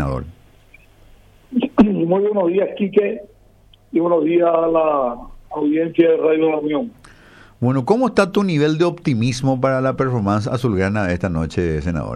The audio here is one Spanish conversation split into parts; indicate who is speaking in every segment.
Speaker 1: senador.
Speaker 2: Muy buenos días, Quique, y buenos días a la audiencia de Radio La Unión.
Speaker 1: Bueno, ¿cómo está tu nivel de optimismo para la performance azulgrana de esta noche, senador?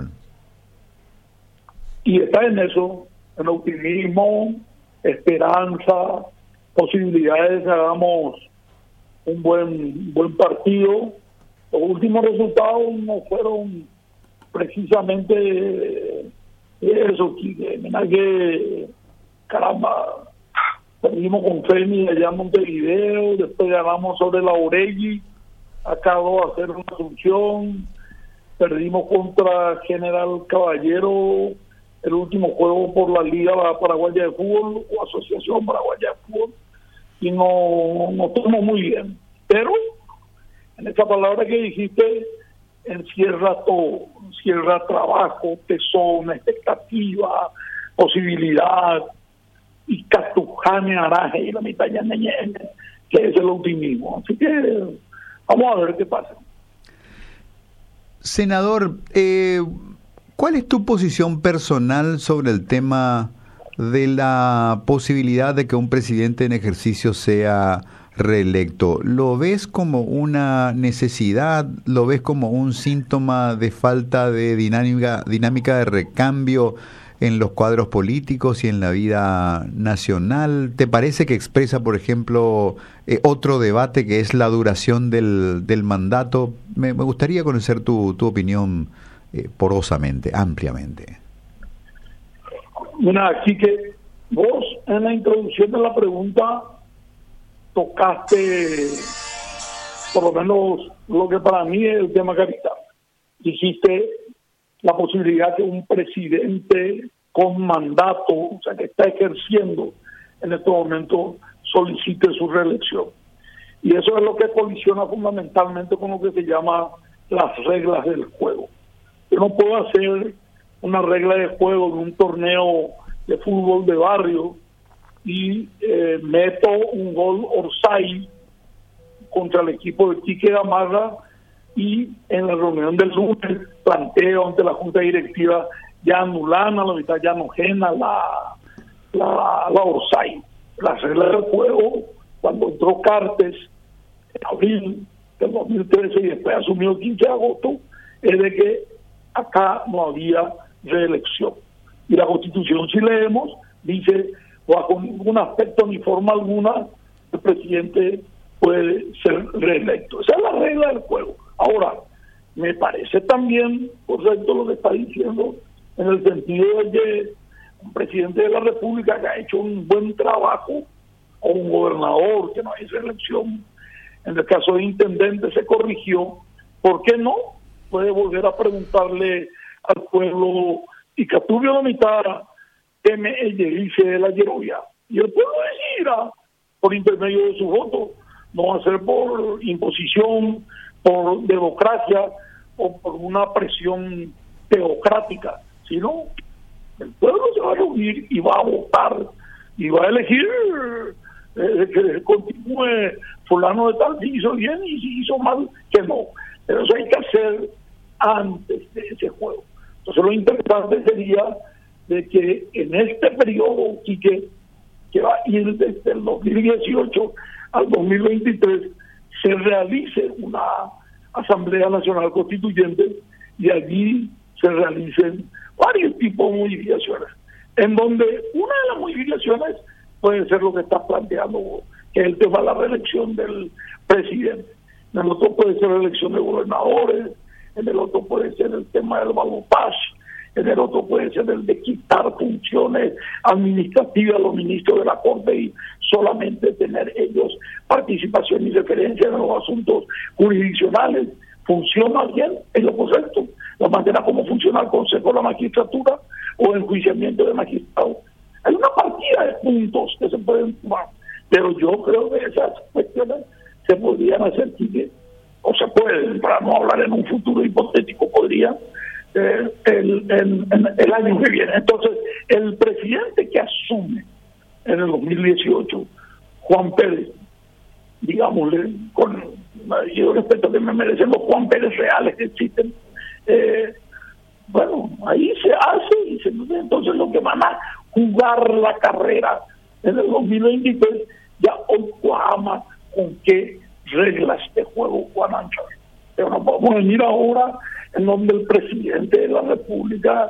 Speaker 2: Y está en eso, en optimismo, esperanza, posibilidades de que hagamos un buen partido. Los últimos resultados no fueron precisamente eso, Quique. Mira que, caramba, perdimos con Femi allá en Montevideo, después ganamos sobre la Orelli, acabó de hacer una asunción, perdimos contra General Caballero el último juego por la Liga Paraguaya de Fútbol o Asociación Paraguaya de Fútbol, y no estamos muy bien. Pero en esa palabra que dijiste encierra todo, encierra trabajo, tesón, expectativa, posibilidad, y catujane araje y la mitad ya que es el optimismo. Así que vamos a ver qué pasa.
Speaker 1: Senador, ¿cuál es tu posición personal sobre el tema de la posibilidad de que un presidente en ejercicio sea reelecto? ¿Lo ves como una necesidad? ¿Lo ves como un síntoma de falta de dinámica de recambio en los cuadros políticos y en la vida nacional? ¿Te parece que expresa, por ejemplo, otro debate que es la duración del mandato? Me gustaría conocer tu opinión porosamente, ampliamente.
Speaker 2: Mira, así que vos en la introducción de la pregunta tocaste por lo menos lo que para mí es el tema capital. Dijiste la posibilidad de un presidente con mandato, o sea, que está ejerciendo en este momento, solicite su reelección. Y eso es lo que colisiona fundamentalmente con lo que se llama las reglas del juego. Yo no puedo hacer una regla de juego de un torneo de fútbol de barrio y meto un gol Orsay contra el equipo de Quique Gamarra, y en la reunión del lunes planteo ante la Junta Directiva ya anulana, la mitad ya enojena la Orsay. Las reglas del juego, cuando entró Cartes en abril del 2013 y después asumió el 15 de agosto, es de que acá no había reelección. Y la Constitución, si leemos, dice, bajo ningún aspecto ni forma alguna, el presidente puede ser reelecto. Esa es la regla del juego. Ahora, me parece también correcto lo que está diciendo, en el sentido de que un presidente de la República que ha hecho un buen trabajo, o un gobernador que no hay reelección, en el caso de intendente se corrigió, ¿por qué no? Puede volver a preguntarle al pueblo, y Catubio la mitad teme el dice de la Yerovia, y el pueblo decidirá por intermedio de su voto, no va a ser por imposición, por democracia o por una presión teocrática, sino el pueblo se va a reunir y va a votar y va a elegir que continúe fulano de tal, si hizo bien, y si hizo mal, que no. Pero eso hay que hacer antes de ese juego. Entonces lo interesante sería de que en este periodo, Quique, que va a ir desde el 2018 al 2023, se realice una Asamblea Nacional Constituyente y allí se realicen varios tipos de modificaciones, en donde una de las modificaciones puede ser lo que estás planteando, que es el tema de la reelección del presidente. En el otro puede ser la elección de gobernadores, en el otro puede ser el tema del balotaje, en el otro puede ser el de quitar funciones administrativas a los ministros de la Corte y solamente tener ellos participación y referencia en los asuntos jurisdiccionales. ¿Funciona bien? Es lo correcto. La manera como funciona el Consejo de la Magistratura o el enjuiciamiento de magistrados. Hay una partida de puntos que se pueden tomar, pero yo creo que esas cuestiones se podrían hacer, o se pueden, para no hablar en un futuro hipotético, podrían el año que viene. Entonces, el presidente que asume en el 2018, Juan Pérez, digámosle, con yo respeto que me merecen los Juan Pérez reales que existen, Bueno, ahí se hace y entonces los que van a jugar la carrera en el 2023 ya Oklahoma con qué reglas de juego van a entrar. Pero no podemos venir ahora en donde el presidente de la República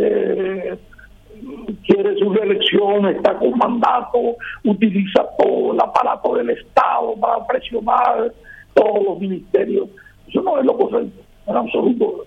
Speaker 2: quiere su reelección, está con mandato, utiliza todo el aparato del Estado para presionar todos los ministerios. Eso no es lo correcto, en absoluto.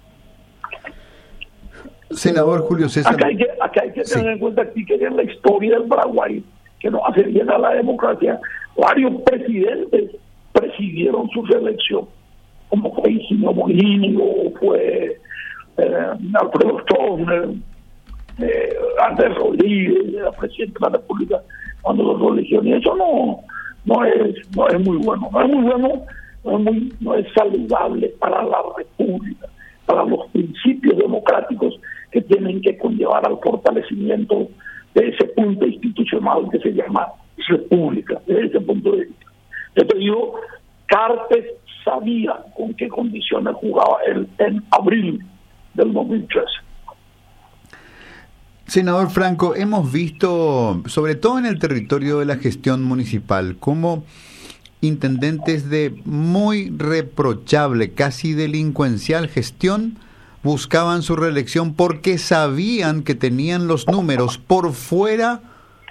Speaker 1: Senador Julio César.
Speaker 2: Acá hay que tener en cuenta aquí que en la historia del Paraguay, que nos hace bien a la democracia, varios presidentes presidieron su reelección, como fue Higinio Morínigo, fue Alfredo Stroessner, Andrés Rodríguez, la presidenta de la República, cuando lo eligieron. Y eso no es muy bueno, no es saludable para la República, para los principios democráticos que tienen que conllevar al fortalecimiento de ese punto institucional que se llama República, desde ese punto de vista. Yo te digo, Cartes sabía con qué condiciones jugaba él en abril del 2013.
Speaker 1: Senador Franco, hemos visto, sobre todo en el territorio de la gestión municipal, cómo intendentes de muy reprochable, casi delincuencial gestión buscaban su reelección porque sabían que tenían los números por fuera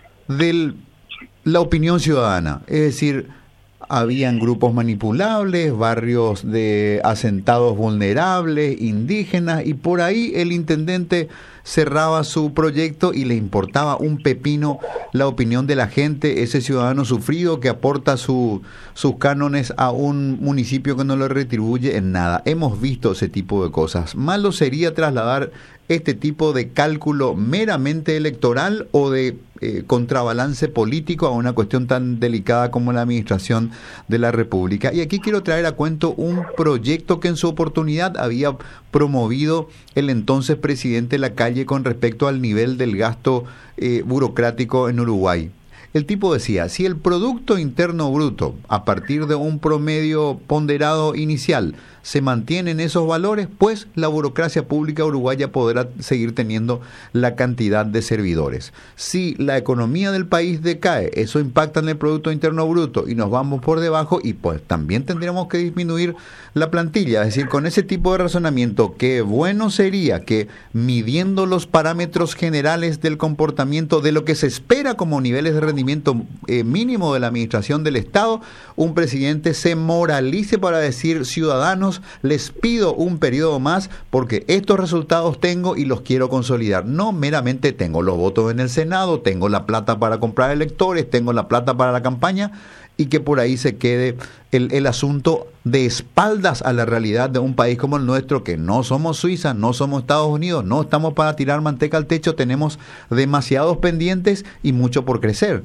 Speaker 1: de la opinión ciudadana. Es decir, habían grupos manipulables, barrios de asentados vulnerables, indígenas, y por ahí el intendente cerraba su proyecto y le importaba un pepino la opinión de la gente, ese ciudadano sufrido que aporta sus cánones a un municipio que no le retribuye en nada. Hemos visto ese tipo de cosas. Malo sería trasladar este tipo de cálculo meramente electoral o de contrabalance político a una cuestión tan delicada como la administración de la República. Y aquí quiero traer a cuento un proyecto que en su oportunidad había promovido el entonces presidente Lacalle con respecto al nivel del gasto burocrático en Uruguay. El tipo decía, si el Producto Interno Bruto, a partir de un promedio ponderado inicial, se mantiene en esos valores, pues la burocracia pública uruguaya podrá seguir teniendo la cantidad de servidores. Si la economía del país decae, eso impacta en el Producto Interno Bruto y nos vamos por debajo, y pues también tendríamos que disminuir la plantilla. Es decir, con ese tipo de razonamiento, qué bueno sería que, midiendo los parámetros generales del comportamiento de lo que se espera como niveles de rendimiento mínimo de la administración del Estado, un presidente se moralice para decir, ciudadanos, les pido un periodo más porque estos resultados tengo y los quiero consolidar. No meramente tengo los votos en el Senado, tengo la plata para comprar electores, tengo la plata para la campaña, y que por ahí se quede el asunto de espaldas a la realidad de un país como el nuestro, que no somos Suiza, no somos Estados Unidos, no estamos para tirar manteca al techo, tenemos demasiados pendientes y mucho por crecer.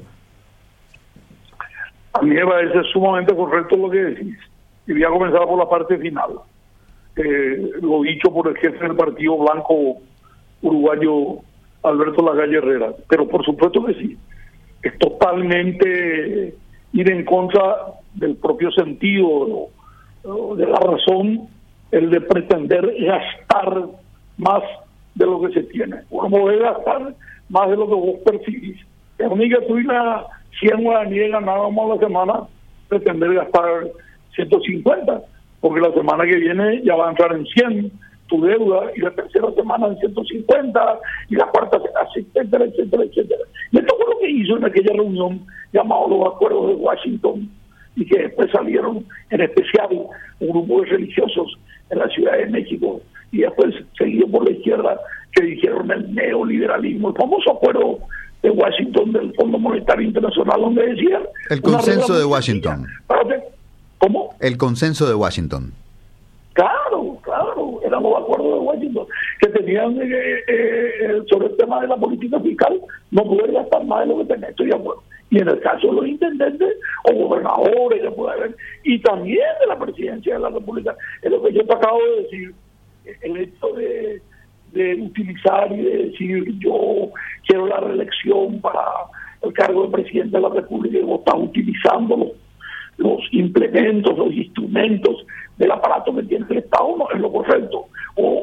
Speaker 2: A mí me parece sumamente correcto lo que decís. Y voy a comenzar por la parte final. Lo dicho por el jefe del Partido Blanco uruguayo, Alberto Lacalle Herrera. Pero por supuesto que sí. Es totalmente ir en contra del propio sentido, de la razón, el de pretender gastar más de lo que se tiene. Uno puede gastar más de lo que vos percibís. Es única tú y la 100 guaraníes ganábamos a la semana, pretender gastar 150, porque la semana que viene ya va a entrar en 100 tu deuda, y la tercera semana en 150, y la cuarta, etcétera, etcétera, etcétera. Y esto fue lo que hizo en aquella reunión llamado los Acuerdos de Washington, y que después salieron, en especial, un grupo de religiosos en la Ciudad de México, y después seguido por la izquierda, que dijeron el neoliberalismo, el famoso acuerdo de Washington del Fondo Monetario Internacional, donde decían...
Speaker 1: El consenso de Washington.
Speaker 2: ¿Cómo?
Speaker 1: El consenso de Washington.
Speaker 2: Claro, eran los acuerdos de Washington, que tenían sobre el tema de la política fiscal, no poder gastar más de lo que tenía, estoy de acuerdo. Y en el caso de los intendentes o gobernadores, ya puede haber, y también de la presidencia de la República, es lo que yo te acabo de decir, el hecho de utilizar y de decir yo quiero la reelección para el cargo de presidente de la República, y vos estás utilizando los implementos, los instrumentos del aparato que tiene el Estado, no es lo correcto. O en el ejemplo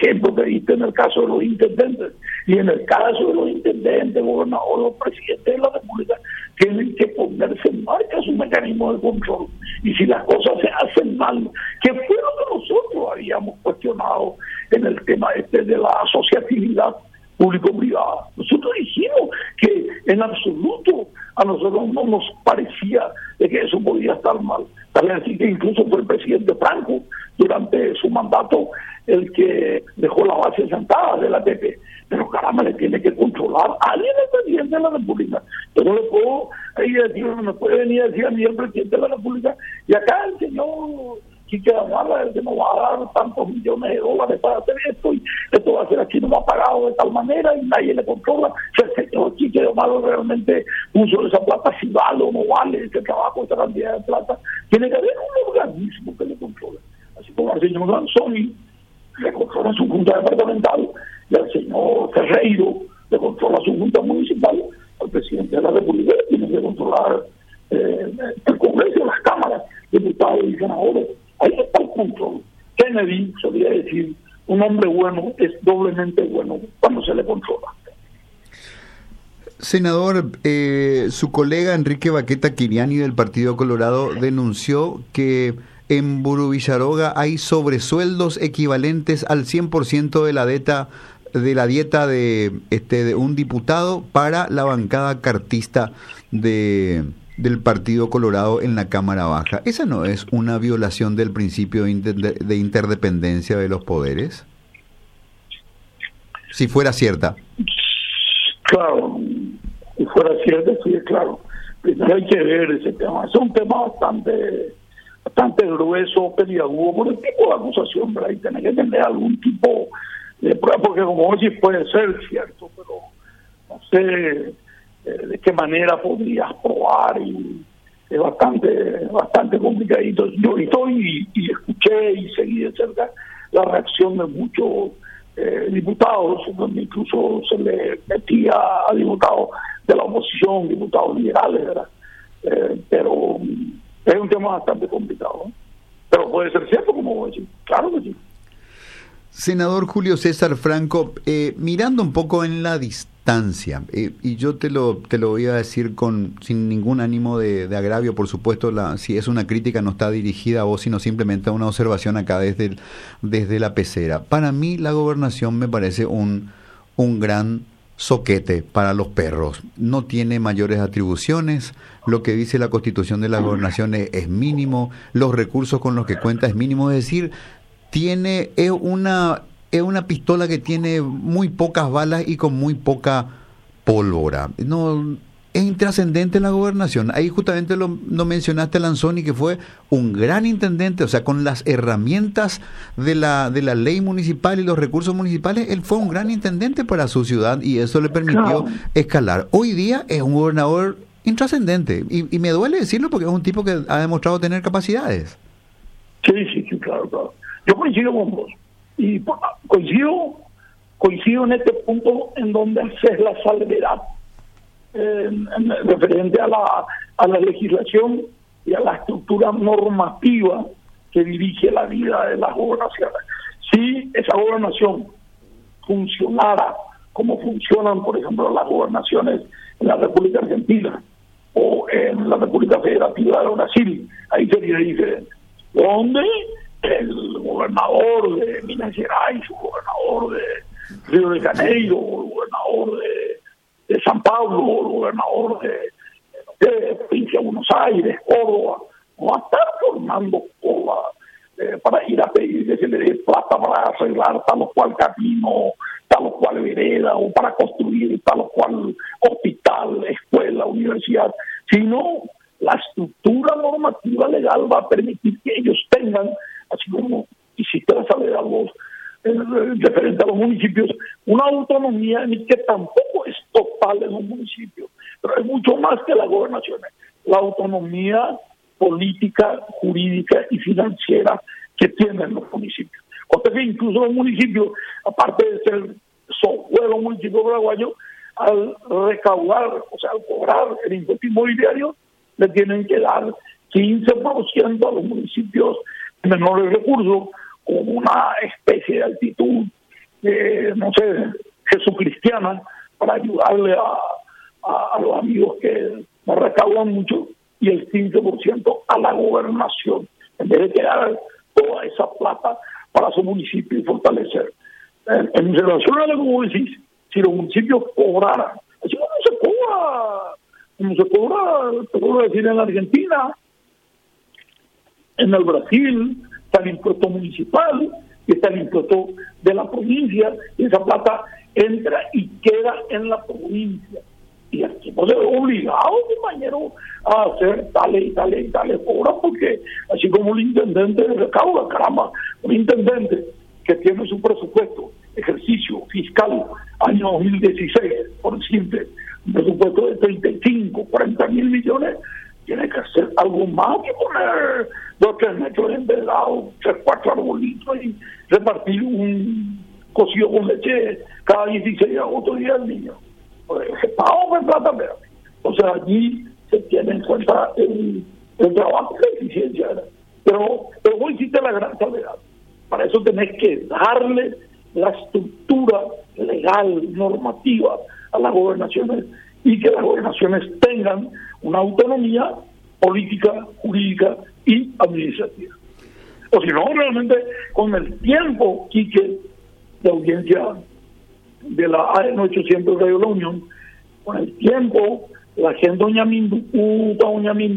Speaker 2: ejemplo que diste en el caso de los intendentes. Y en el caso de los intendentes, gobernadores o presidentes de la República, tienen que ponerse en marcha su mecanismo de control. Y si las cosas se hacen mal, que fue lo que nosotros habíamos cuestionado en el tema de la asociatividad público-privada. Nosotros dijimos que en absoluto a nosotros no nos parecía de que eso podía estar mal. También así que incluso fue el presidente Franco, durante su mandato, el que dejó la base sentada de la ATP. Pero caramba, le tiene que controlar a alguien, el presidente de la República. Yo no le puedo decir, no me puede venir a decir a mí el presidente de la República, y acá el señor Quique Gamarra, el que nos va a dar tantos millones de dólares para hacer esto, y esto va a ser así, no va pagado de tal manera, y nadie le controla. Si el señor Quique Gamarra realmente puso esa plata, si vale o no vale ese trabajo, esa cantidad de plata, tiene que haber un organismo que le controle. Así como el señor Lanzoni le controla su junta departamental, y al señor Ferreiro le controla su junta municipal, al presidente de la República tiene que controlar el Congreso, las cámaras, diputados y senadores. Ahí está el control. Kennedy solía decir, un hombre bueno es doblemente bueno cuando se le controla.
Speaker 1: Senador, su colega Enrique Baqueta Quiriani del Partido Colorado denunció que en Burú-Villaroga hay sobresueldos equivalentes al 100% de la dieta de un diputado para la bancada cartista del Partido Colorado en la Cámara Baja. ¿Esa no es una violación del principio de interdependencia de los poderes? Si fuera cierta.
Speaker 2: Claro, si fuera cierta, sí, claro. Primero hay que ver ese tema. Es un tema bastante grueso, peliagudo, por el tipo de acusación, ¿verdad? Y tener que tener algún tipo de prueba, porque como hoy sí puede ser cierto, pero no sé de qué manera podrías probar, y es bastante complicadito. Yo estoy y escuché y seguí de cerca la reacción de muchos diputados, donde incluso se le metía a diputados de la oposición, diputados liberales, ¿verdad? Pero es un tema bastante complicado, ¿no? Pero puede ser cierto, como vos decís, claro que sí.
Speaker 1: Senador Julio César Franco, mirando un poco en la distancia, y yo te lo voy a decir sin ningún ánimo de agravio, por supuesto, si es una crítica no está dirigida a vos, sino simplemente a una observación acá desde la pecera. Para mí la gobernación me parece un gran soquete para los perros. No tiene mayores atribuciones, lo que dice la Constitución de la gobernación es mínimo, los recursos con los que cuenta es mínimo, es decir, es una pistola que tiene muy pocas balas y con muy poca pólvora. No es intrascendente la gobernación. Ahí justamente lo mencionaste a Lanzoni, que fue un gran intendente, o sea, con las herramientas de la ley municipal y los recursos municipales, él fue un gran intendente para su ciudad y eso le permitió escalar. Hoy día es un gobernador intrascendente y me duele decirlo porque es un tipo que ha demostrado tener capacidades.
Speaker 2: Sí, claro. Yo coincido con vos y coincido en este punto en donde haces la salvedad referente a la legislación y a la estructura normativa que dirige la vida de las gobernaciones. Si esa gobernación funcionara como funcionan, por ejemplo, las gobernaciones en la República Argentina o en la República Federativa de Brasil, ahí sería diferente. Donde el gobernador de Minas Gerais, el gobernador de Río de Janeiro, el gobernador de San Pablo, el gobernador de provincia de Buenos Aires, Córdoba, no va a estar formando cola para ir a pedir que se le dé plata para arreglar tal o cual camino, tal o cual vereda, o para construir tal o cual hospital, escuela, universidad, sino la estructura normativa legal va a permitir que ellos tengan, así como hiciste la salvedad vos, referente a los municipios, una autonomía en que tampoco es total en los municipios, pero es mucho más que las gobernaciones, la autonomía política, jurídica y financiera que tienen los municipios. O sea que incluso los municipios, aparte de ser los municipios paraguayos, al recaudar, o sea, al cobrar el impuesto inmobiliario, le tienen que dar 15% a los municipios de menores recursos, con una especie de altitud no sé, jesucristiana, para ayudarle a los amigos que no recaudan mucho, y el 15% a la gobernación, en vez de quedar toda esa plata para su municipio y fortalecer. En relación a lo que vos decís, si los municipios cobraran, así como se cobra, te puedo decir, en la Argentina, en el Brasil, está el impuesto municipal, y está el impuesto de la provincia, y esa plata entra y queda en la provincia. Y aquí no se ve obligado, compañero, a hacer tales y tales y tales obras, porque así como el intendente recauda, caramba, un intendente que tiene su presupuesto, ejercicio fiscal, año 2016, por simple, un presupuesto de 35, 40 mil millones, tiene que hacer algo más que poner 2 o 3 metros de envergado, 3, 4 arbolitos y repartir un cocido con leche cada 16 de agosto día del niño. Pago en plata verde. O sea, allí se tiene en cuenta el trabajo y la eficiencia. Pero vos hiciste la gran salvedad. Para eso tenés que darle la estructura legal, normativa a las gobernaciones, y que las gobernaciones tengan una autonomía política, jurídica y administrativa. O si no, realmente con el tiempo, Quique, de audiencia de la AM 800 Radio La Unión, con el tiempo la gente doña Minducuta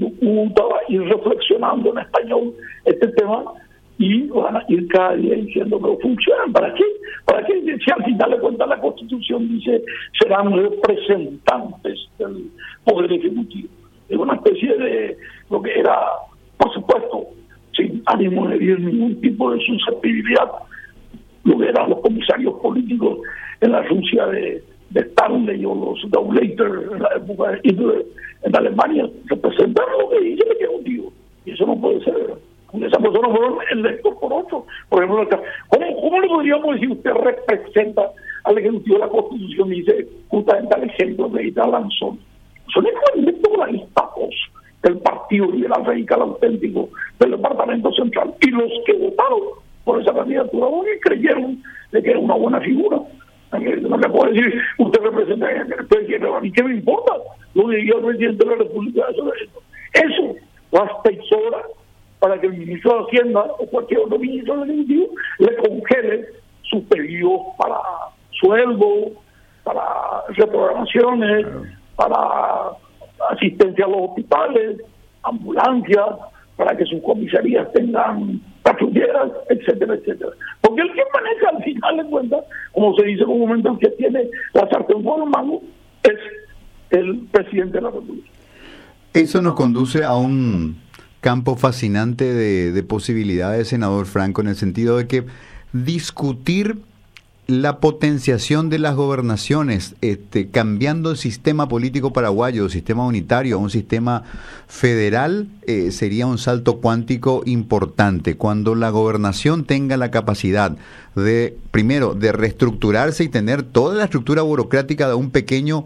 Speaker 2: va a ir reflexionando en español este tema y van a ir cada día diciendo que funcionan. ¿Para qué? ¿Para qué? Si al final de cuentas la Constitución dice serán representantes del Poder Ejecutivo. Es una especie de lo que era, por supuesto, sin ánimo de herir ningún tipo de susceptibilidad, lo que eran los comisarios políticos en la Rusia de Stanley o los Gauleiter en la época de Hitler en Alemania, representan lo que dice el Ejecutivo. Y eso no puede ser. Esa persona fueron electos por otro. Por ejemplo, ¿cómo le podríamos decir usted representa al Ejecutivo de la Constitución? Dice justamente al ejemplo de Ita Lanzón. Son electos electoralistas del Partido Liberal Radical Auténtico del Departamento Central, y los que votaron por esa candidatura porque creyeron de que era una buena figura. No me puede decir, usted representa a mí, ¿qué me importa? Lo que diga el presidente de la República sobre esto. Eso basta y sobra para que el ministro de Hacienda o cualquier otro ministro del Ejecutivo le congele sus pedidos para sueldo, para reprogramaciones, para asistencia a los hospitales, ambulancias, para que sus comisarías tengan patrulleras, etcétera, etcétera. Porque el que maneja al final de cuentas, como se dice comúnmente, el que tiene la sartén por el mango, es el presidente de la República.
Speaker 1: Eso nos conduce a un campo fascinante de posibilidades, senador Franco, en el sentido de que discutir la potenciación de las gobernaciones, cambiando el sistema político paraguayo, sistema unitario, a un sistema federal, sería un salto cuántico importante. Cuando la gobernación tenga la capacidad de, primero, de reestructurarse y tener toda la estructura burocrática de un pequeño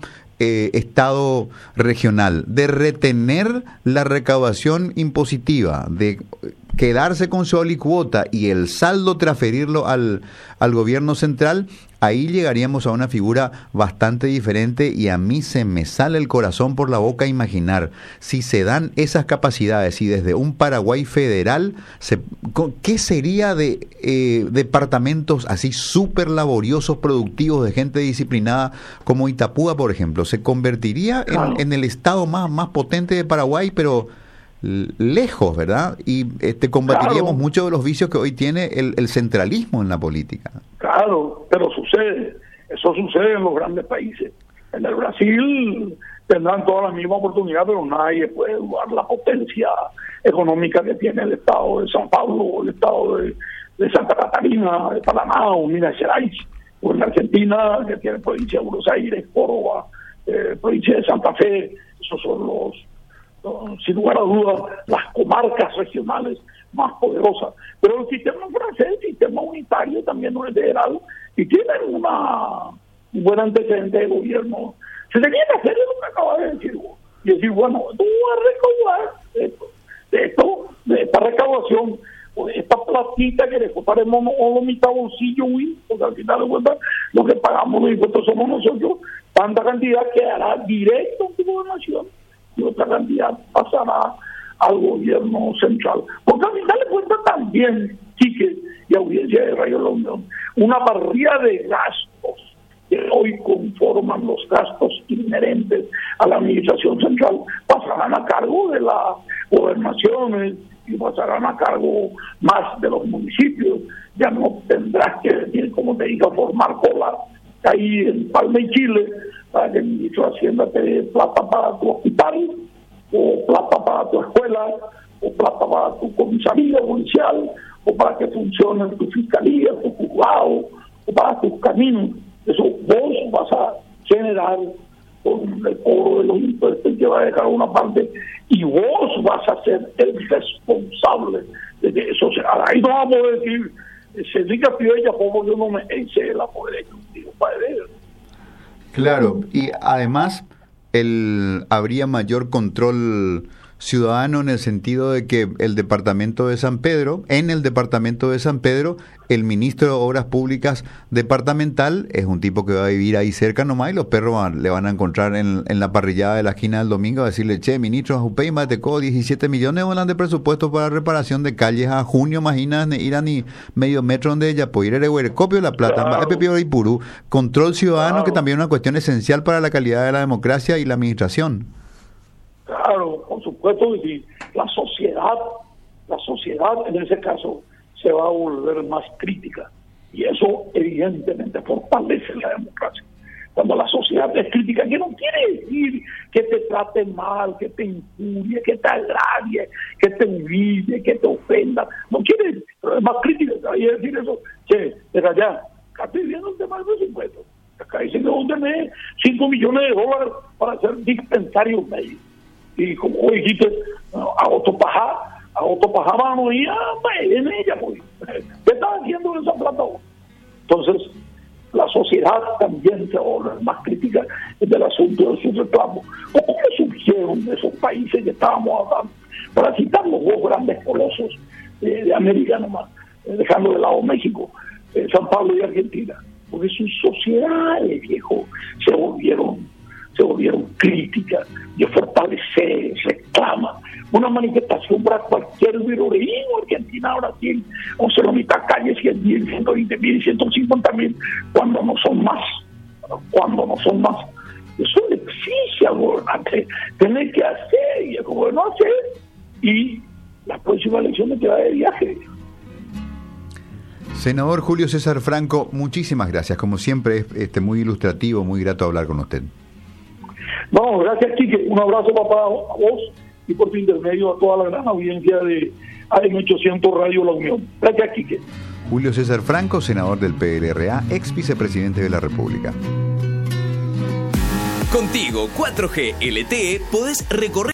Speaker 1: Estado regional, de retener la recaudación impositiva, de quedarse con su alicuota y el saldo transferirlo al gobierno central, ahí llegaríamos a una figura bastante diferente, y a mí se me sale el corazón por la boca imaginar si se dan esas capacidades y desde un Paraguay federal, ¿qué sería de departamentos así súper laboriosos, productivos, de gente disciplinada como Itapúa, por ejemplo? Se convertiría en el estado más potente de Paraguay, pero lejos, ¿verdad? Y combatiríamos muchos de los vicios que hoy tiene el centralismo en la política.
Speaker 2: Claro, pero eso sucede en los grandes países. En el Brasil tendrán toda la misma oportunidad, pero nadie puede dudar la potencia económica que tiene el estado de San Pablo, el estado de Santa Catarina, de Paraná o Minas Gerais, o en Argentina, que tiene provincia de Buenos Aires, Córdoba, provincia de Santa Fe. Esos son sin lugar a dudas, las comarcas regionales más poderosas. Pero el sistema francés, el sistema unitario, también no es federal, y tiene un buen antecedente de gobierno. Se tenía que hacer lo que acaba de decir vos, y decir, bueno, tú vas a recaudar de esta recaudación, pues esta platita que después paremos o mitad bolsillo, porque al final de cuentas lo que pagamos los impuestos somos nosotros, tanta cantidad quedará directo en tu gobernación y otra cantidad pasará al gobierno central. Porque al final de cuentas también, Quique y audiencia de Radio La Unión, una parrilla de gastos que hoy conforman los gastos inherentes a la administración central pasarán a cargo de las gobernaciones y pasarán a cargo más de los municipios. Ya no tendrás que venir, como te digo, a formar cola ahí en Palma y Chile para que el ministro de Hacienda te dé plata para tu hospital, o plata para tu escuela, o plata para tu comisaría policial, o para que funcione tu fiscalía, tu juzgado, o para tus caminos. Eso vos vas a generar con el cobro de los impuestos que va a dejar una parte, y vos vas a ser el responsable de que eso sea. Ahí no vamos a decir, se diga Piolla, como yo no me hice la poder ejecutivo para ver.
Speaker 1: Claro, y además habría mayor control ciudadano en el sentido de que en el departamento de San Pedro, el ministro de Obras Públicas departamental es un tipo que va a vivir ahí cerca nomás, y los perros le van a encontrar en la parrillada de la esquina del domingo a decirle: che, ministro, Jupey, matecó 17 millones de presupuesto para reparación de calles a junio, imagínate, ir a ni medio metro donde ella puede ir a copio la plata, claro. Y Purú, control ciudadano, claro, que también es una cuestión esencial para la calidad de la democracia y la administración.
Speaker 2: Claro, por supuesto, y la sociedad en ese caso se va a volver más crítica, y eso evidentemente fortalece la democracia. Cuando la sociedad es crítica, que no quiere decir que te trate mal, que te injurie, que te agravie, que te humille, que te ofenda, no quiere decir, pero es más crítica, hay que decir eso, che, desde allá, acá estoy viendo el tema de los impuestos, acá dicen que vos tenés $5 millones para hacer dispensarios médicos. Y como dijiste, a Otopajá vamos y en ella, pues, ¿qué estás haciendo en esa plata? Entonces, la sociedad también se vuelve más crítica del asunto de sus reclamos. ¿Cómo surgieron esos países que estábamos hablando? Para citar los dos grandes colosos de América nomás, dejando de lado México, San Pablo y Argentina, porque sus sociedades, viejo, se volvieron críticas, de fortalecer, reclama una manifestación para cualquier viroreíno, Argentina, Brasil, 11 la mitad calles, 100.000, 120.000, 150.000, cuando no son más. Eso le exige al gobernante tener que hacer, y el gobierno hacer, y la próxima elección te va de viaje.
Speaker 1: Senador Julio César Franco, muchísimas gracias, como siempre, muy ilustrativo, muy grato hablar con usted.
Speaker 2: No, gracias, Quique. Un abrazo, papá, a vos y por tu intermedio a toda la gran audiencia de AM800 Radio La Unión. Gracias, Quique.
Speaker 1: Julio César Franco, senador del PLRA, ex vicepresidente de la República.
Speaker 3: Contigo, 4G LTE, podés recorrer